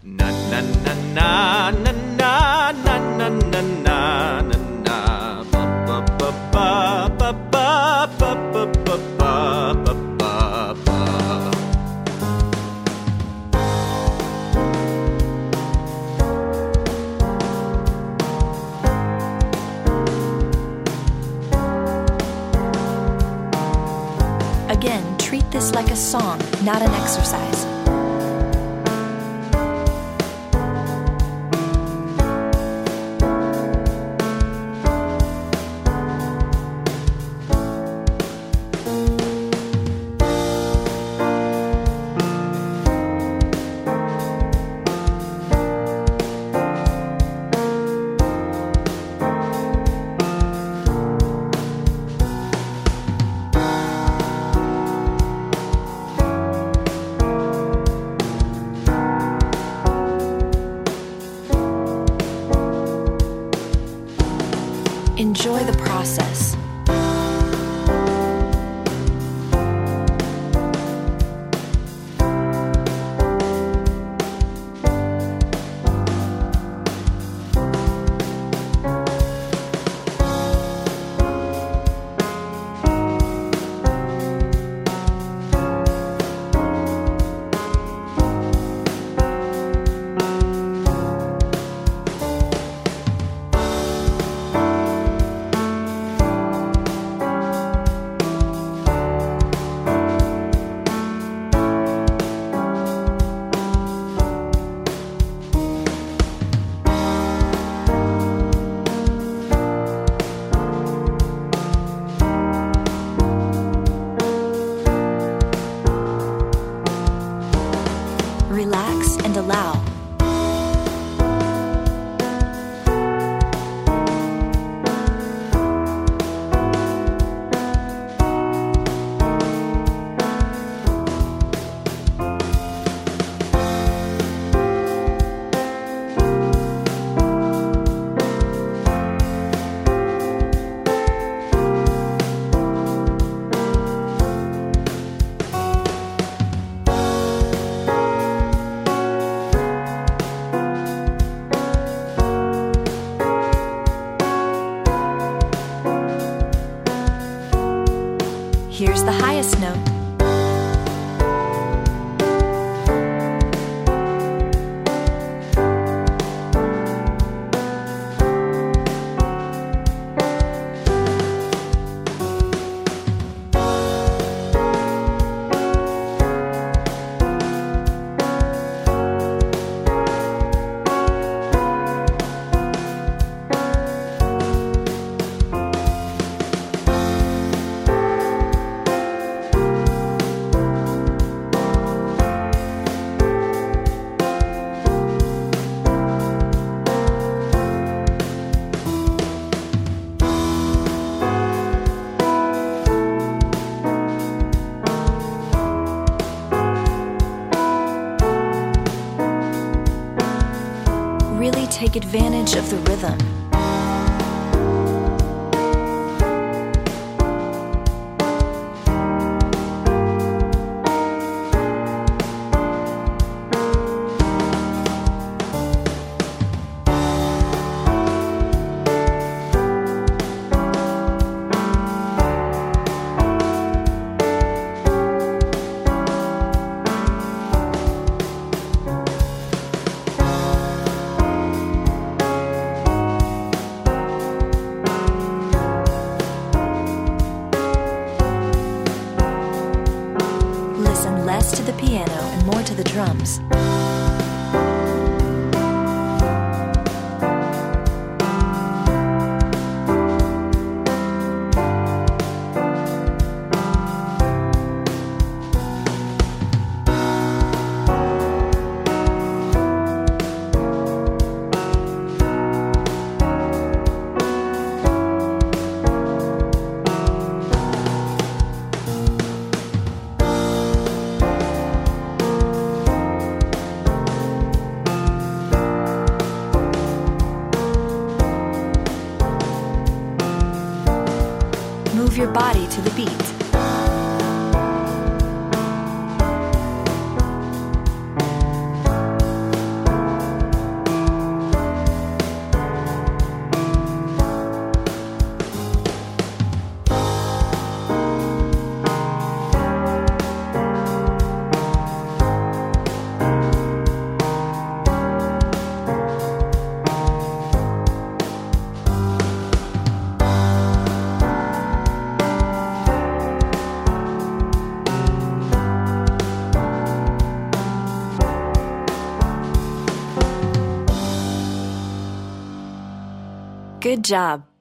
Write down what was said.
Na na na na na na na na na na na. Ba ba ba ba ba ba ba ba ba ba ba ba. Again, treat this like a song, not an exercise. Enjoy the process. Relax and allow. Here's the highest note. Really take advantage of the rhythm. Listen less to the piano and more to the drums. Move your body to the beat. Good job.